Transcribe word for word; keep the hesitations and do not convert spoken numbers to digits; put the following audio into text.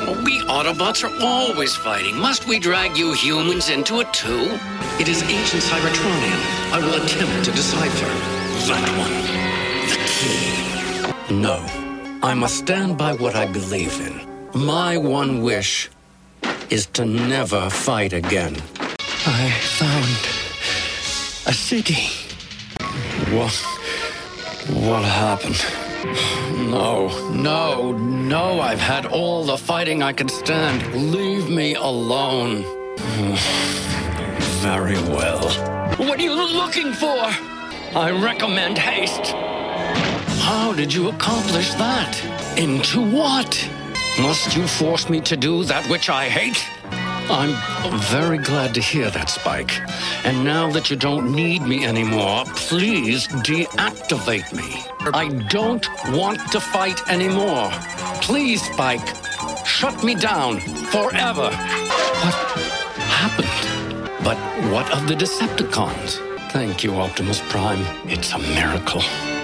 We Autobots are always fighting. Must we drag you humans into it too? It is ancient Cybertronian. I will attempt to decipher that one. The key. No. I must stand by what I believe in. My one wish is to never fight again. I found a city. What? What happened? No, no, no. I've had all the fighting I can stand. Leave me alone. Very well. What are you looking for? I recommend haste. How did you accomplish that? Into what? Must you force me to do that which I hate? I'm very glad to hear that, Spike. And now that you don't need me anymore, please deactivate me. I don't want to fight anymore. Please, Spike, shut me down forever. What happened? But what of the Decepticons? Thank you, Optimus Prime. It's a miracle.